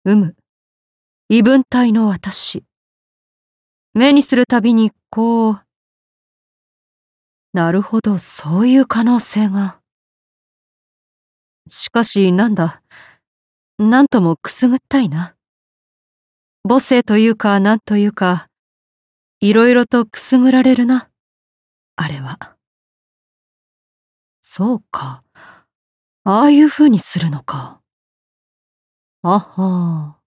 異文体の私。目にするたびにこう、なるほど、そういう可能性が。しかしなんだ、なんともくすぐったいな。母性というかなんというか、いろいろとくすぐられるな、あれは。そうか、ああいう風にするのか。あはー。